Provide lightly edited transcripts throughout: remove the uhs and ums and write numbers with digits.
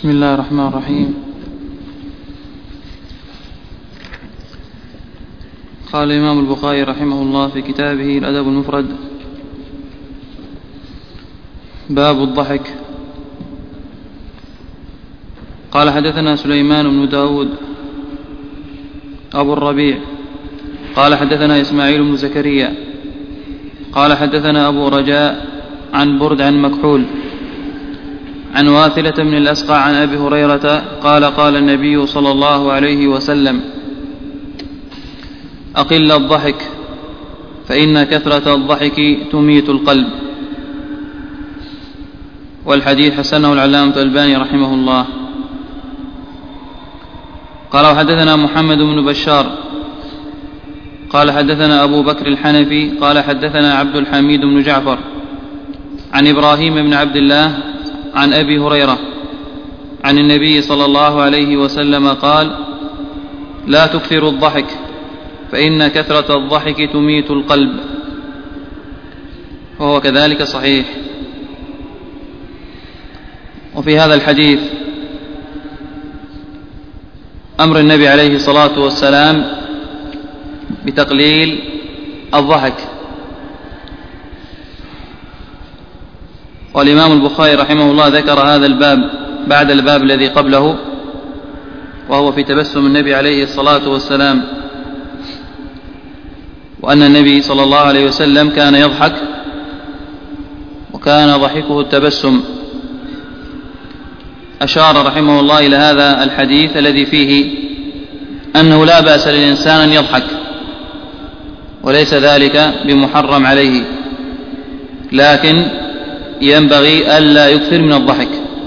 بسم الله الرحمن الرحيم. قال الإمام البخاري رحمه الله في كتابه الأدب المفرد: باب الضحك. قال حدثنا سليمان بن داود أبو الربيع قال حدثنا إسماعيل بن زكريا قال حدثنا أبو رجاء عن برد عن مكحول عن واثلة بن الأسقع عن أبي هريرة قال: قال النبي صلى الله عليه وسلم: أقل الضحك فإن كثرة الضحك تميت القلب. والحديث حسنه العلامة الألباني رحمه الله. قال: وحدثنا محمد بن بشار قال حدثنا أبو بكر الحنفي قال حدثنا عبد الحميد بن جعفر عن إبراهيم بن عبد الله عن أبي هريرة عن النبي صلى الله عليه وسلم قال: لا تكثروا الضحك فإن كثرة الضحك تميت القلب. وهو كذلك صحيح. وفي هذا الحديث أمر النبي عليه الصلاة والسلام بتقليل الضحك. والإمام البخاري رحمه الله ذكر هذا الباب بعد الباب الذي قبله، وهو في تبسم النبي عليه الصلاة والسلام، وأن النبي صلى الله عليه وسلم كان يضحك وكان ضحكه التبسم. أشار رحمه الله إلى هذا الحديث الذي فيه أنه لا بأس للإنسان أن يضحك، وليس ذلك بمحرم عليه، لكن ينبغي ألا يكثر من الضحك.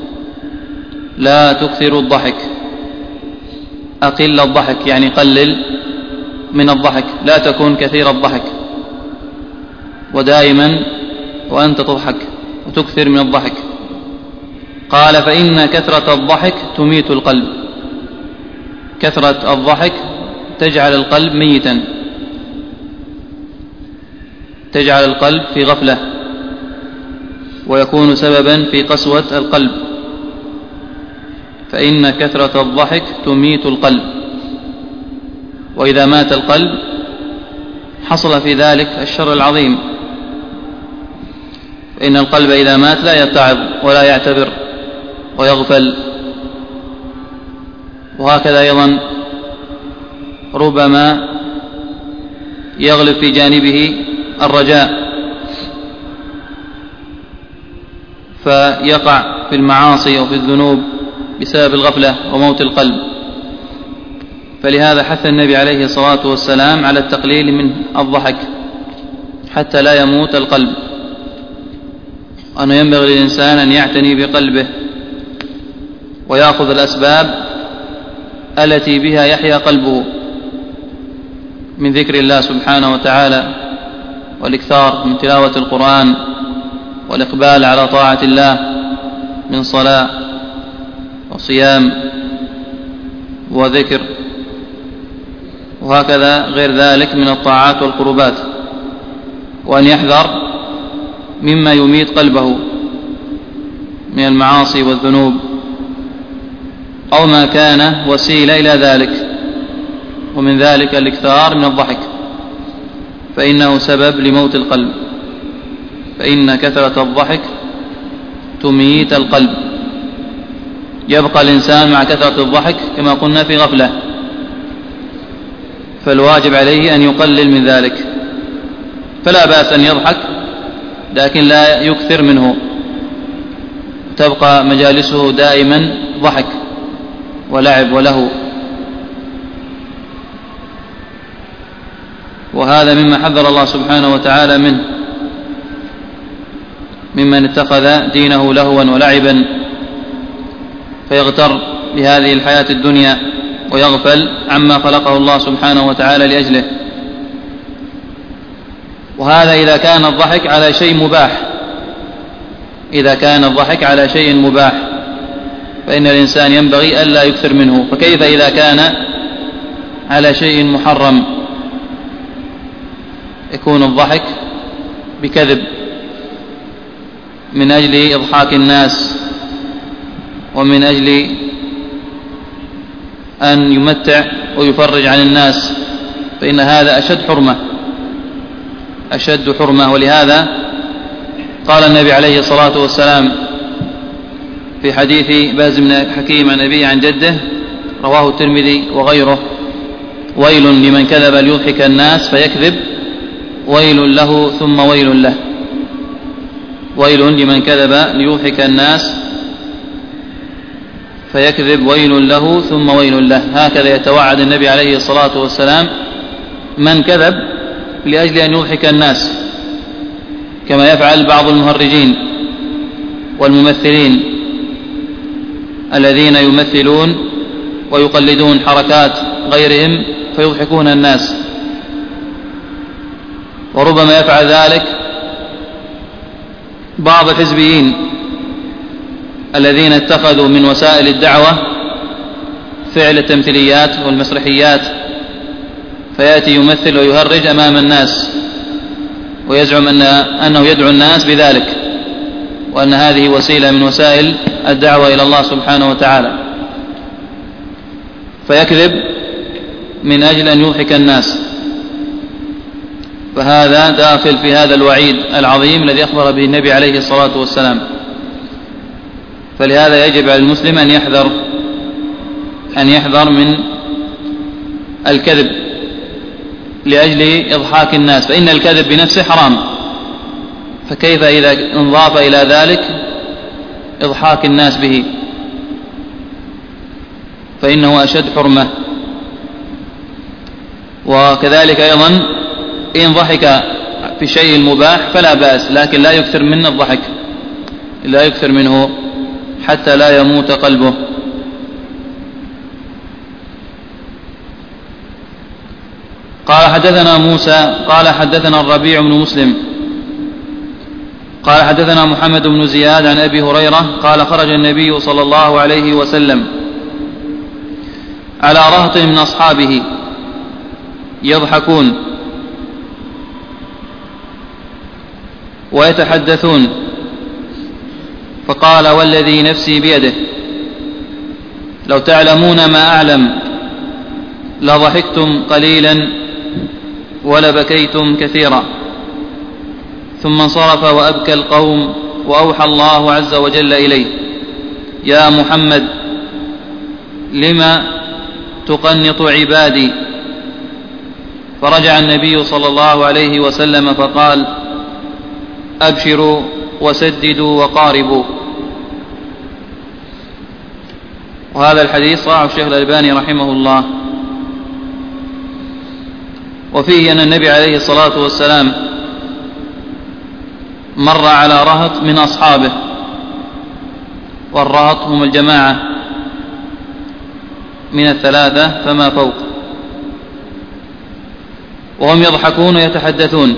لا تكثر الضحك، أقل الضحك يعني قلل من الضحك، لا تكون كثير الضحك ودائما وأنت تضحك وتكثر من الضحك. قال: فإن كثرة الضحك تميت القلب. كثرة الضحك تجعل القلب ميتا، تجعل القلب في غفلة، ويكون سببا في قسوة القلب. فإن كثرة الضحك تميت القلب، وإذا مات القلب حصل في ذلك الشر العظيم. فإن القلب إذا مات لا يتعظ ولا يعتبر ويغفل. وهكذا أيضا ربما يغلب في جانبه الرجاء فيقع في المعاصي وفي الذنوب بسبب الغفلة وموت القلب. فلهذا حث النبي عليه الصلاة والسلام على التقليل من الضحك حتى لا يموت القلب، وأنه ينبغي للإنسان أن يعتني بقلبه ويأخذ الأسباب التي بها يحيا قلبه من ذكر الله سبحانه وتعالى، والإكثار من تلاوة القرآن، والإقبال على طاعة الله من صلاة وصيام وذكر، وهكذا غير ذلك من الطاعات والقربات. وأن يحذر مما يميت قلبه من المعاصي والذنوب أو ما كان وسيلة إلى ذلك، ومن ذلك الإكثار من الضحك، فإنه سبب لموت القلب. فإن كثرة الضحك تميت القلب. يبقى الإنسان مع كثرة الضحك كما قلنا في غفلة، فالواجب عليه أن يقلل من ذلك. فلا بأس أن يضحك، لكن لا يكثر منه، تبقى مجالسه دائما ضحك ولعب ولهو. وهذا مما حذر الله سبحانه وتعالى منه، ممن اتخذ دينه لهوا ولعبا فيغتر بهذه الحياة الدنيا ويغفل عما خلقه الله سبحانه وتعالى لأجله. وهذا إذا كان الضحك على شيء مباح. إذا كان الضحك على شيء مباح فإن الإنسان ينبغي ألا يكثر منه، فكيف إذا كان على شيء محرم؟ يكون الضحك بكذب من أجل إضحاك الناس ومن أجل أن يمتع ويفرج عن الناس، فإن هذا أشد حرمة. ولهذا قال النبي عليه الصلاة والسلام في حديث باز بن حكيم عن أبيه عن جده رواه الترمذي وغيره: ويل لمن كذب ليضحك الناس فيكذب، ويل له ثم ويل له. ويل لمن كذب ليضحك الناس فيكذب، ويل له ثم ويل له. هكذا يتوعد النبي عليه الصلاة والسلام من كذب لأجل أن يضحك الناس، كما يفعل بعض المهرجين والممثلين الذين يمثلون ويقلدون حركات غيرهم فيضحكون الناس. وربما يفعل ذلك بعض الحزبيين الذين اتخذوا من وسائل الدعوة فعل التمثيليات والمسرحيات، فيأتي يمثل ويهرج أمام الناس ويزعم أنه يدعو الناس بذلك، وأن هذه وسيلة من وسائل الدعوة إلى الله سبحانه وتعالى، فيكذب من أجل أن يضحك الناس. فهذا داخل في هذا الوعيد العظيم الذي أخبر به النبي عليه الصلاة والسلام. فلهذا يجب على المسلم أن يحذر من الكذب لأجل إضحاك الناس، فإن الكذب بنفسه حرام، فكيف إذا انضاف إلى ذلك إضحاك الناس به، فإنه أشد حرمة. وكذلك أيضا إن ضحك في شيء مباح فلا بأس، لكن لا يكثر من الضحك، لا يكثر منه حتى لا يموت قلبه. قال حدثنا موسى قال حدثنا الربيع بن مسلم قال حدثنا محمد بن زياد عن أبي هريرة قال خرج النبي صلى الله عليه وسلم على رهط من أصحابه يضحكون ويتحدثون، فقال: والذي نفسي بيده لو تعلمون ما أعلم لضحكتم قليلا ولبكيتم كثيرا. ثم انصرف وأبكى القوم، وأوحى الله عز وجل إليه: يا محمد لما تقنط عبادي؟ فرجع النبي صلى الله عليه وسلم فقال: أبشروا وسددوا وقاربوا. وهذا الحديث صححه الشيخ الألباني رحمه الله. وفيه أن النبي عليه الصلاة والسلام مر على رهط من أصحابه، والرهط هم الجماعة من الثلاثة فما فوق، وهم يضحكون ويتحدثون،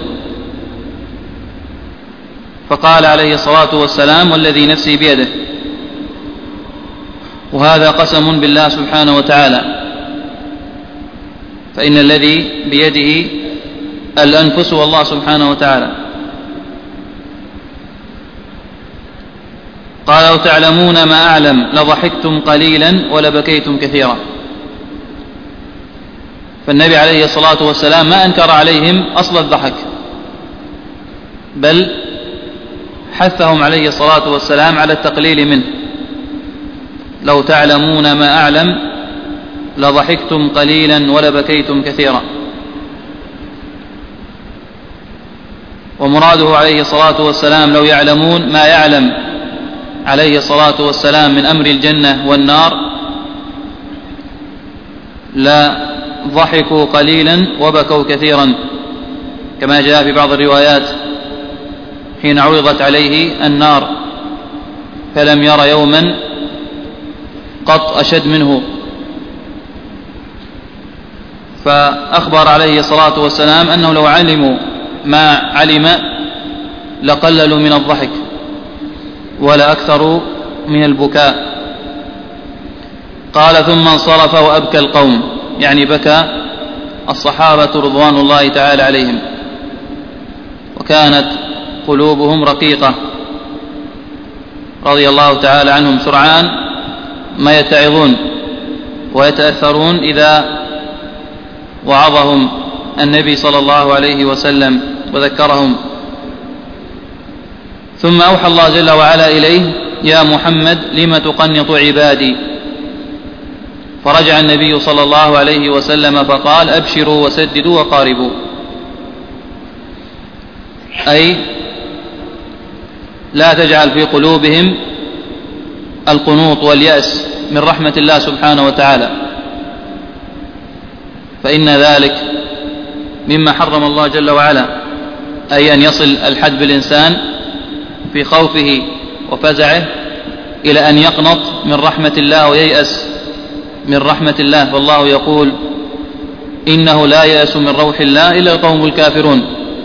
فقال عليه الصلاة والسلام: والذي نفسي بيده. وهذا قسم بالله سبحانه وتعالى، فإن الذي بيده الأنفس والله سبحانه وتعالى. قال: لو تعلمون ما أعلم لضحكتم قليلا ولبكيتم كثيرا. فالنبي عليه الصلاة والسلام ما أنكر عليهم أصل الضحك، بل حثهم عليه الصلاة والسلام على التقليل منه. لو تعلمون ما أعلم لضحكتم قليلا ولبكيتم كثيرا. ومراده عليه الصلاة والسلام لو يعلمون ما يعلم عليه الصلاة والسلام من أمر الجنة والنار لا ضحكوا قليلا وبكوا كثيرا، كما جاء في بعض الروايات حين عرضت عليه النار فلم ير يوما قط أشد منه. فأخبر عليه الصلاة والسلام أنه لو علموا ما علم لقللوا من الضحك ولا أكثروا من البكاء. قال: ثم انصرف وأبكى القوم، يعني بكى الصحابة رضوان الله تعالى عليهم، وكانت قلوبهم رقيقة رضي الله تعالى عنهم سرعان ما يتعظون ويتأثرون إذا وعظهم النبي صلى الله عليه وسلم وذكرهم. ثم أوحى الله جل وعلا إليه: يا محمد لم تقنط عبادي؟ فرجع النبي صلى الله عليه وسلم فقال: أبشروا وسددوا وقاربوا، أي لا تجعل في قلوبهم القنوط واليأس من رحمة الله سبحانه وتعالى، فإن ذلك مما حرم الله جل وعلا، أي أن يصل الحد بالإنسان في خوفه وفزعه إلى أن يقنط من رحمة الله وييأس من رحمة الله. فالله يقول: إنه لا يأس من روح الله إلا القوم الكافرون.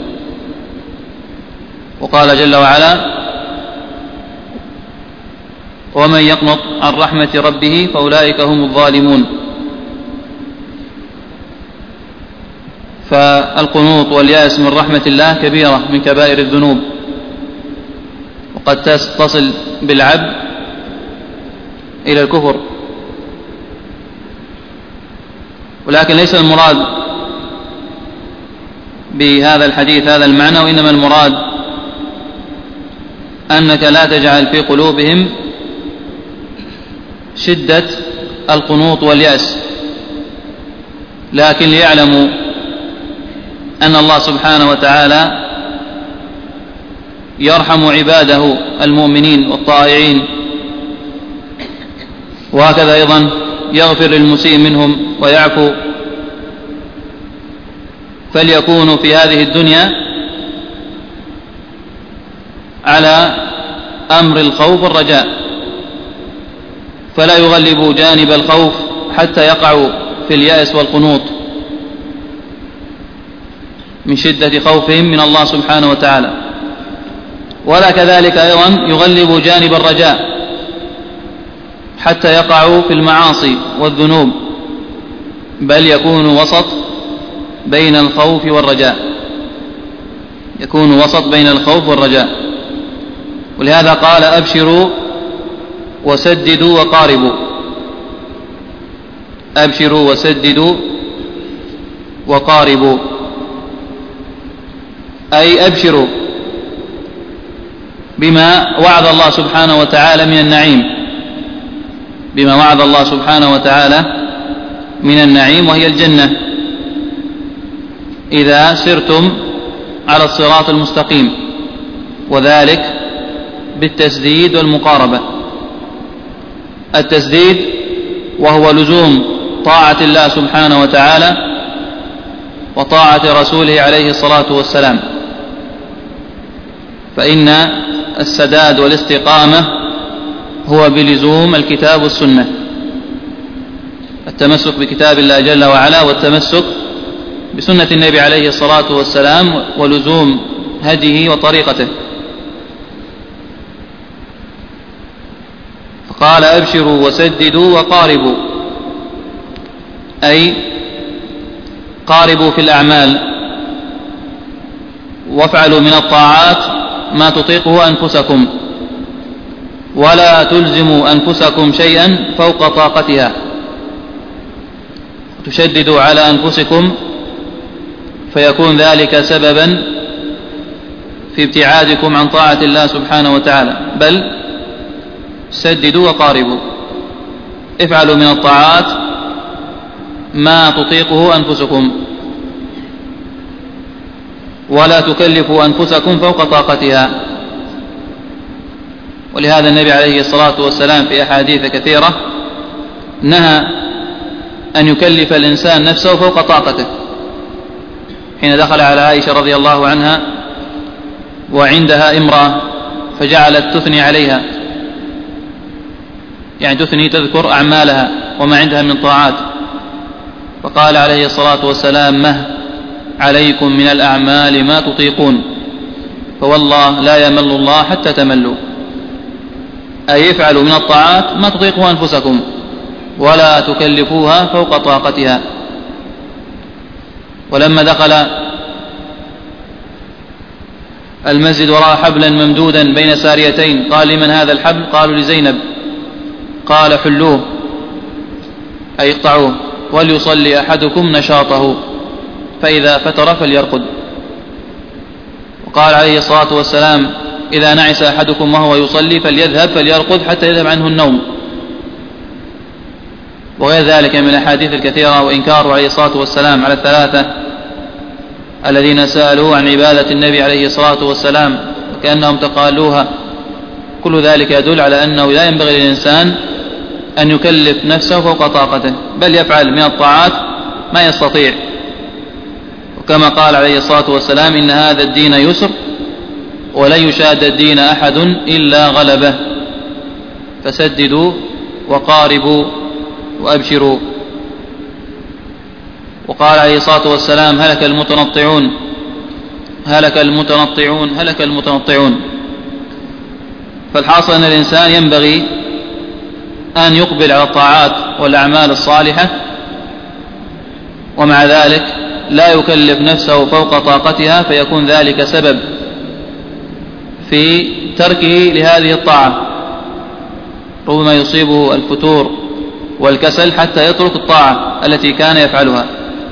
وقال جل وعلا: ومن يقنط عن رحمة ربه فأولئك هم الظالمون. فالقنوط واليأس من رحمة الله كبيرة من كبائر الذنوب، وقد تصل بالعبد إلى الكفر. ولكن ليس المراد بهذا الحديث هذا المعنى، وإنما المراد أنك لا تجعل في قلوبهم شدة القنوط واليأس، لكن ليعلموا أن الله سبحانه وتعالى يرحم عباده المؤمنين والطائعين، وهكذا أيضا يغفر للمسيء منهم ويعفو. فليكونوا في هذه الدنيا على أمر الخوف والرجاء، فلا يغلبوا جانب الخوف حتى يقعوا في اليأس والقنوط من شدة خوفهم من الله سبحانه وتعالى، ولا كذلك أيضا يغلبوا جانب الرجاء حتى يقعوا في المعاصي والذنوب، بل يكونوا وسط بين الخوف والرجاء، يكونوا وسط بين الخوف والرجاء. ولهذا قال: أبشروا وسددوا وقاربوا. أبشروا وسددوا وقاربوا، أي أبشروا بما وعد الله سبحانه وتعالى من النعيم، بما وعد الله سبحانه وتعالى من النعيم، وهي الجنة إذا سرتم على الصراط المستقيم، وذلك بالتسديد والمقاربة. التسديد وهو لزوم طاعة الله سبحانه وتعالى وطاعة رسوله عليه الصلاة والسلام، فإن السداد والاستقامة هو بلزوم الكتاب والسنة، التمسك بكتاب الله جل وعلا والتمسك بسنة النبي عليه الصلاة والسلام ولزوم هديه وطريقته. فقال: أبشروا وسددوا وقاربوا، أي قاربوا في الأعمال، وافعلوا من الطاعات ما تطيقه أنفسكم، ولا تلزموا أنفسكم شيئا فوق طاقتها، تشددوا على أنفسكم فيكون ذلك سببا في ابتعادكم عن طاعة الله سبحانه وتعالى، بل سددوا وقاربوا، افعلوا من الطاعات ما تطيقه أنفسكم، ولا تكلفوا أنفسكم فوق طاقتها. ولهذا النبي عليه الصلاة والسلام في أحاديث كثيرة نهى أن يكلف الإنسان نفسه فوق طاقته، حين دخل على عائشة رضي الله عنها وعندها امرأة فجعلت تثني عليها، يعني تثني تذكر أعمالها وما عندها من طاعات، فقال عليه الصلاة والسلام: مه عليكم من الأعمال ما تطيقون، فوالله لا يمل الله حتى تملوا، أي افعلوا من الطاعات ما تطيقه أنفسكم ولا تكلفوها فوق طاقتها. ولما دخل المسجد ورأى حبلا ممدودا بين ساريتين قال: لمن هذا الحبل؟ قالوا: لزينب. قال حلوه أي اقطعوه، وليصلي أحدكم نشاطه، فإذا فتر فليرقد. وقال عليه الصلاة والسلام إذا نعس أحدكم وهو يصلي فليذهب فليرقد حتى يذهب عنه النوم، وغير ذلك من الأحاديث الكثيرة. وإنكاره عليه الصلاة والسلام على الثلاثة الذين سألوا عن عبادة النبي عليه الصلاة والسلام وكأنهم تقالوها، كل ذلك يدل على أنه لا ينبغي للإنسان أن يكلف نفسه فوق طاقته، بل يفعل من الطاعات ما يستطيع. وكما قال عليه الصلاة والسلام إن هذا الدين يسر ولن يشاد الدين أحد إلا غلبه، فسددوا وقاربوا وأبشروا. وقال عليه الصلاة والسلام هلك المتنطعون هلك المتنطعون هلك المتنطعون. فالحاصل أن الإنسان ينبغي أن يقبل على الطاعات والأعمال الصالحة، ومع ذلك لا يكلف نفسه فوق طاقتها، فيكون ذلك سبب في تركه لهذه الطاعة. ربما يصيبه الفتور والكسل حتى يترك الطاعة التي كان يفعلها.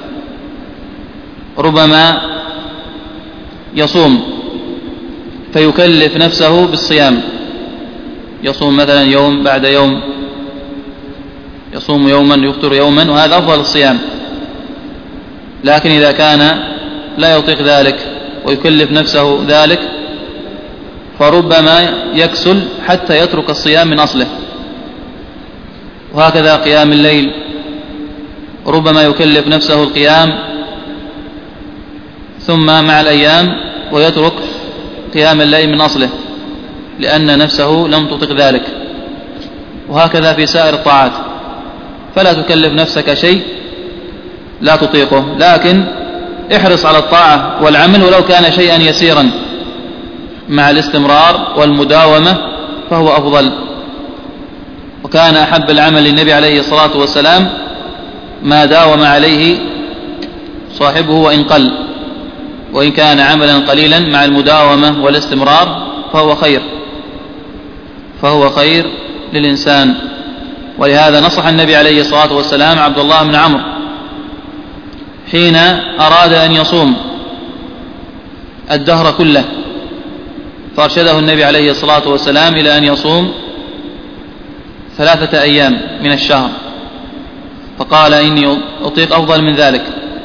ربما يصوم فيكلف نفسه بالصيام، يصوم مثلا يوم بعد يوم، يصوم يوما يفطر يوما، وهذا أفضل الصيام. لكن إذا كان لا يطيق ذلك ويكلف نفسه ذلك فربما يكسل حتى يترك الصيام من أصله. وهكذا قيام الليل، ربما يكلف نفسه القيام ثم مع الأيام ويترك قيام الليل من أصله لأن نفسه لم تطق ذلك. وهكذا في سائر الطاعات، فلا تكلف نفسك شيء لا تطيقه، لكن احرص على الطاعة والعمل ولو كان شيئا يسيرا، مع الاستمرار والمداومة فهو أفضل. وكان أحب العمل للنبي عليه الصلاة والسلام ما داوم عليه صاحبه وإن قل، وإن كان عملا قليلا مع المداومة والاستمرار فهو خير للإنسان. ولهذا نصح النبي عليه الصلاة والسلام عبد الله بن عمرو حين أراد أن يصوم الدهر كله، فأرشده النبي عليه الصلاة والسلام إلى أن يصوم 3 أيام من الشهر، فقال إني أطيق أفضل من ذلك.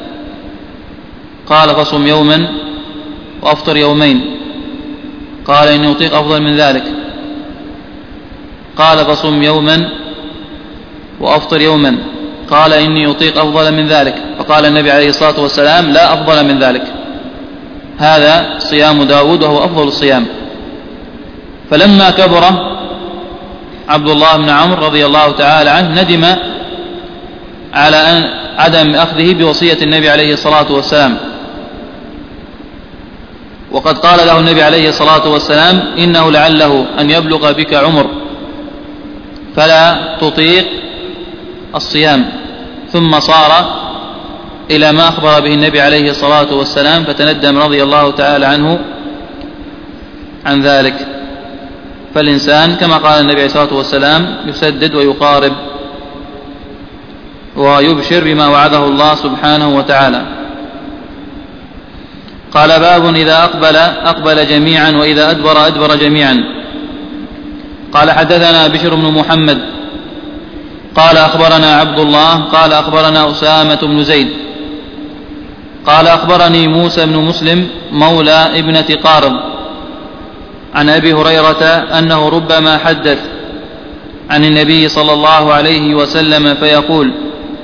قال فصم يوما وأفطر يومين، قال إني أطيق أفضل من ذلك. قال فصم يوما وأفطر يوما، قال إني أطيق أفضل من ذلك. فقال النبي عليه الصلاة والسلام لا أفضل من ذلك، هذا صيام داود وهو أفضل الصيام. فلما كبر عبد الله بن عمرو رضي الله تعالى عنه ندم على عدم أخذه بوصية النبي عليه الصلاة والسلام، وقد قال له النبي عليه الصلاة والسلام إنه لعله أن يبلغ بك عمر فلا تطيق الصيام. ثم صار إلى ما أخبر به النبي عليه الصلاة والسلام فتندم رضي الله تعالى عنه عن ذلك. فالإنسان كما قال النبي عليه الصلاة والسلام يسدد ويقارب ويبشر بما وعده الله سبحانه وتعالى. قال باب إذا أقبل جميعا وإذا أدبر جميعا. قال حدثنا بشر بن محمد قال أخبرنا عبد الله قال أخبرنا أسامة بن زيد قال أخبرني موسى بن مسلم مولى ابنة قارض عن أبي هريرة أنه ربما حدث عن النبي صلى الله عليه وسلم فيقول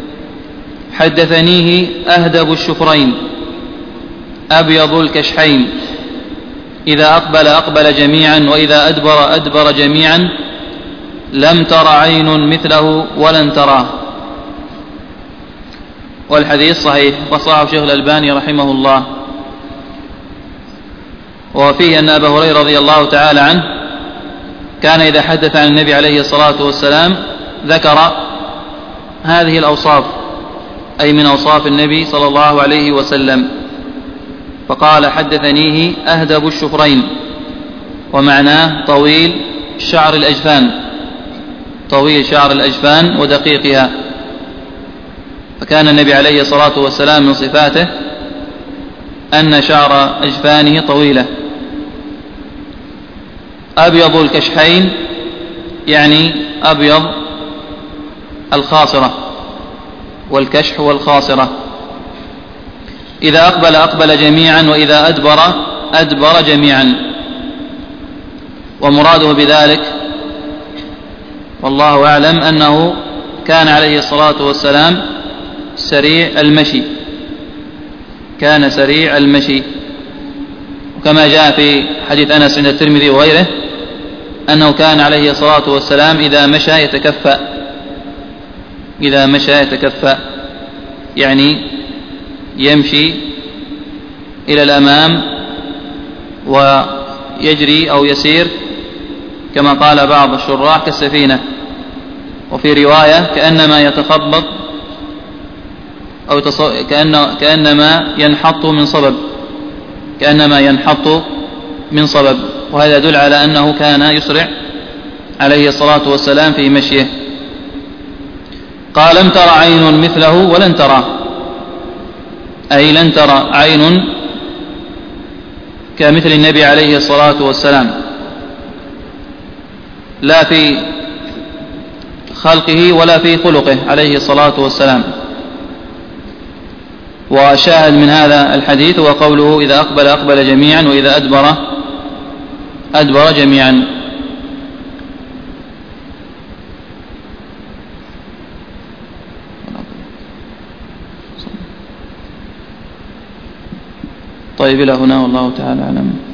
حدثنيه أهدب الشفرين أبيض الكشحين إذا أقبل جميعا وإذا أدبر جميعا لم تر عين مثله ولن تراه. والحديث صحيح وصححه الشيخ الألباني رحمه الله. وفيه أن أبا هريرة رضي الله تعالى عنه كان إذا حدث عن النبي عليه الصلاة والسلام ذكر هذه الأوصاف، أي من أوصاف النبي صلى الله عليه وسلم، فقال حدثنيه أهدب الشفرين، ومعناه طويل شعر الأجفان، طويل شعر الأجفان ودقيقها. فكان النبي عليه الصلاة والسلام من صفاته أن شعر أجفانه طويلة. أبيض الكشحين يعني أبيض الخاصرة، والكشح والخاصرة. إذا أقبل أقبل جميعا، وإذا أدبر أدبر جميعا. ومراده بذلك والله أعلم أنه كان عليه الصلاة والسلام سريع المشي، كان سريع المشي. وكما جاء في حديث أنس عند الترمذي وغيره أنه كان عليه الصلاة والسلام إذا مشى يتكفأ، إذا مشى يتكفأ يعني يمشي إلى الأمام ويجري أو يسير كما قال بعض الشراح كالسفينة. وفي رواية كأنما يتخبط أو كأنما ينحط من صبب، كأنما ينحط من صبب. وهذا يدل على أنه كان يسرع عليه الصلاة والسلام في مشيه. قال لم تر عين مثله ولن ترى، أي لن ترى عين كمثل النبي عليه الصلاة والسلام، لا في خلقه ولا في خلقه عليه الصلاة والسلام. وشاهد من هذا الحديث هو قوله إذا أقبل أقبل جميعا، وإذا أدبر أدبر جميعا. طيب إلى هنا والله تعالى أعلم.